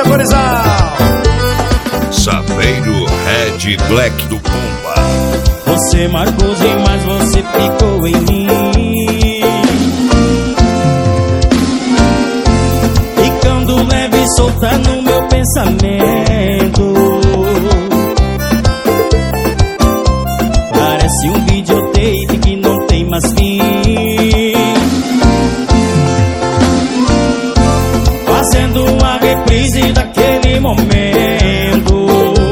Corizal. Saveiro Red Black do Pomba. Você marcou demais, você ficou em mim. Ficando leve e solta no meu pensamento. Parece um videotape que não tem mais fim. Fazendo uma reprise daquele momento.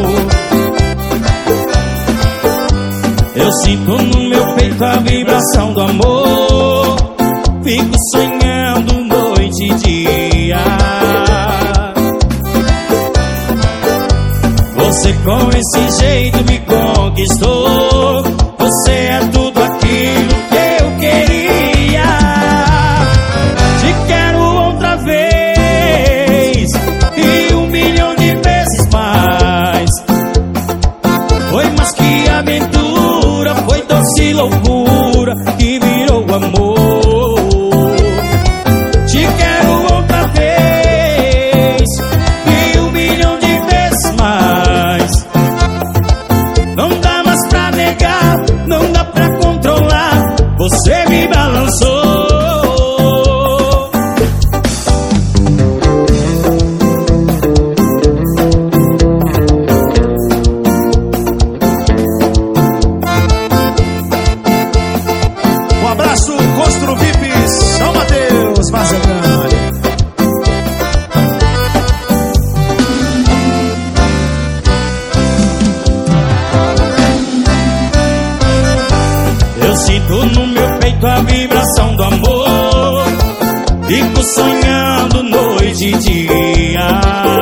Eu sinto no meu peito a vibração do amor. Fico sonhando noite e dia. Você com esse jeito me conquistou. Você é tudo aquilo que eu queria. Te quero outra vez e 1 milhão de vezes mais. Foi mais que aventura, foi doce loucura que virou amor. Te quero outra vez e 1 milhão de vezes mais. Não dá mais pra negar, não dá pra controlar. Você me balançou. Um abraço, Constru VIP São Mateus, Vaza Grande. Eu sinto no meu peito a vibração do amor. Fico sonhando noite e dia.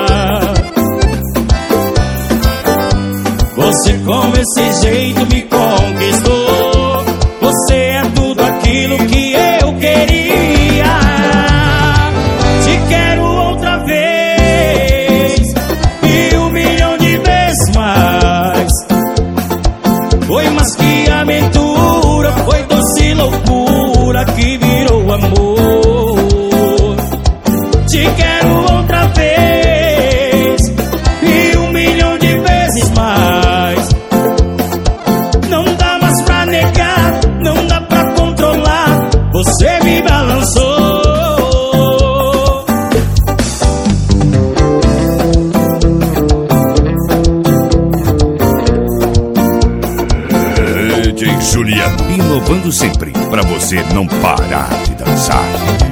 Você com esse jeito me conquistou. Você é tudo aquilo que eu queria. Te quero outra vez e 1 milhão de vezes mais. Foi mais que aventura, foi doce loucura que virou amor. Te quero outra vez e 1 milhão de vezes mais. Não dá mais pra negar, não dá pra controlar. Você me balançou. DJ Juliano, inovando sempre pra você não parar de dançar.